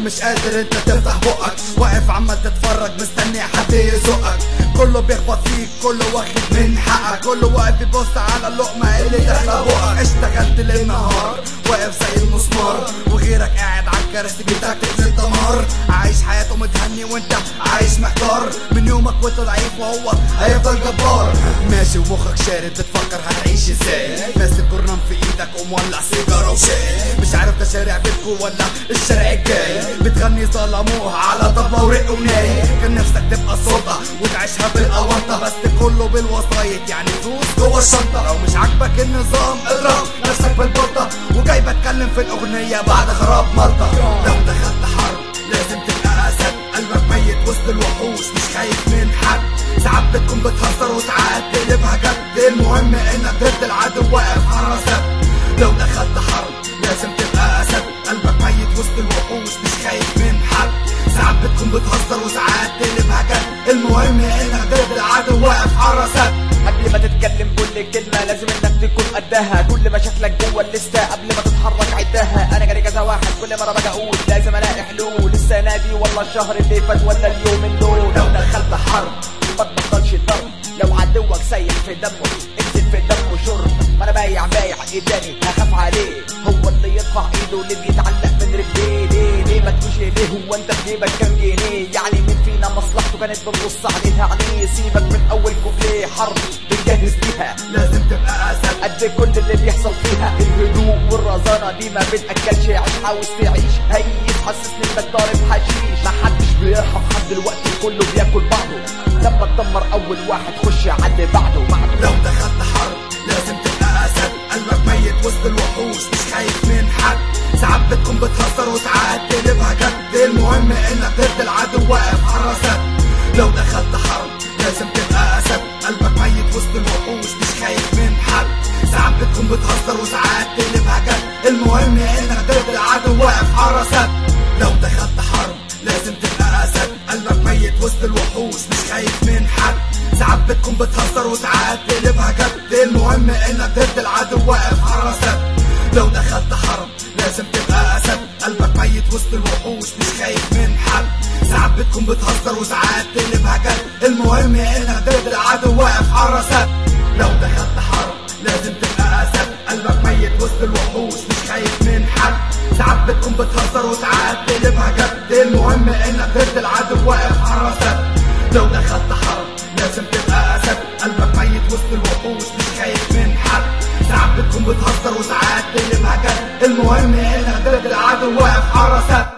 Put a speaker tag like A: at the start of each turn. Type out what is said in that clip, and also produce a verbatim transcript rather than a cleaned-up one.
A: مش قادر انت تفتح بقك، واقف عمال تتفرج مستني حد يزقك. كله بيخبط فيك، كله واخد من حقك، كله واقف يبص على اللقمة اللي داخلة بقك. اشتغلت ليل نهار واقف زي المسمار، وغيرك قاعد على الكراسي بتكتب للدمار. عايش حياته متهني وانت عايش محتار، من يومك وانت ضعيف وهو هيفضل جبار. ماشي ومخك شارد بتفكر هتعيش ازاي، ماسك جرنان في ايدك ومولع سيجاره وشاي. مش عارف ده شارع بيتكو ولا الشارع الجاي، بتغني ظلموها على طبلة ورق وناي. كان نفسك تبقى سلطة وتعيشها بالقوانطة، بس كله بالوسايط يعني فلوس جوه الشنطة. لو مش عاجبك النظام اضرب نفسك بالبلطة، وجاي بتكلم في الاغنية بعد خراب مالطة. لو دخلت حرب لازم تبقى اسد، قلبك ميت وسط الوحوش مش خايف من حد. ساعات بتكون بتهزر وساعات تقلبها جد، المهم انك ضد العدو واقف حراسك. لو دخلت حرب لازم تبقى اسد، قلبك ميت وسط الوحوش مش خايف من حد. ساعات بتكون بتهزر وساعات تقلبها جد، المهم انك ضد العدو واقف حراسك.
B: قبل ما تتكلم كل كلمة لازم انك تكون قدها، كل مشاكلك جوه الليستة قبل ما تتحرك عدها. انا جالي كذا واحد كل مرة باجي اقول لازم الاقي حلول، السنة دي ولا الشهر اللي فات ولا اليومين دول. لو دخلت حرب ما تبطلش ضرب، لو عدوك سايل في دمه انزل في دمه شرب. ما انا بايع بايع ايه تاني هخاف عليه، هو اللي يرفع ايده اللي بيتعلق من رجليه. ليه ليه ما تقولش ليه، هو انت في جيبك كام جنيه؟ يعني مين فينا مصلحته كانت بتبص عليها عينيه؟ سيبك من اول كوبليه، حرب بنجهز ليها لازم تبقى اسد قد كل اللي بيحصل فيها. الهدوء والرزانه دي ما بتاكلش عيش، عاوز تعيش هيس حسسني انك ضارب حشيش. ما حدش بيرحم حد دلوقتي كله بياكل بعضه، لما تدمر اول واحد خش على اللي بعده بعده.
A: لو دخلت حرب لازم تبقى اسد، قلبك ميت وسط الوحوش مش خايف من حد. ساعات بتكون بتهزر وساعات تقلبها جد، المهم انك ضد العدو واقف حراسك. لو دخلت حرب لازم تبقى اسد، قلبك ميت وسط الوحوش مش خايف من حد. ساعات بتكون بتهزر وساعات تقلبها جد، المهم انك ضد العدو واقف حراسك. لو دخلت حرب لازم تبقى اسد، قلبك ميت وسط الوحوش مش خايف من حد. ساعات بتكون بتهزر وساعات تقلبها جد، المهم انك ضد العدو واقف حراسك. لو دخلت حرب لازم تبقى اسد، قلبك ميت وسط الوحوش مش خايف من حد. ساعات بتكون بتهزر وساعات تقلبها جد، المهم انك ضد العدو واقف حراسك. لو دخلت حرب لازم تبقى اسد، قلبك ميت وسط الوحوش مش خايف من حد. ساعات بتكون بتهزر وساعات تقلبها جد، المهم انك ضد العدو واقف حراسك. لو دخلت حرب لازم تبقى اسد، قلبك ميت وسط الوحوش مش خايف من حد. ساعات بتكون بتهزر وساعات تقلبها جد، المهم انك ضد العدو واقف حراسك.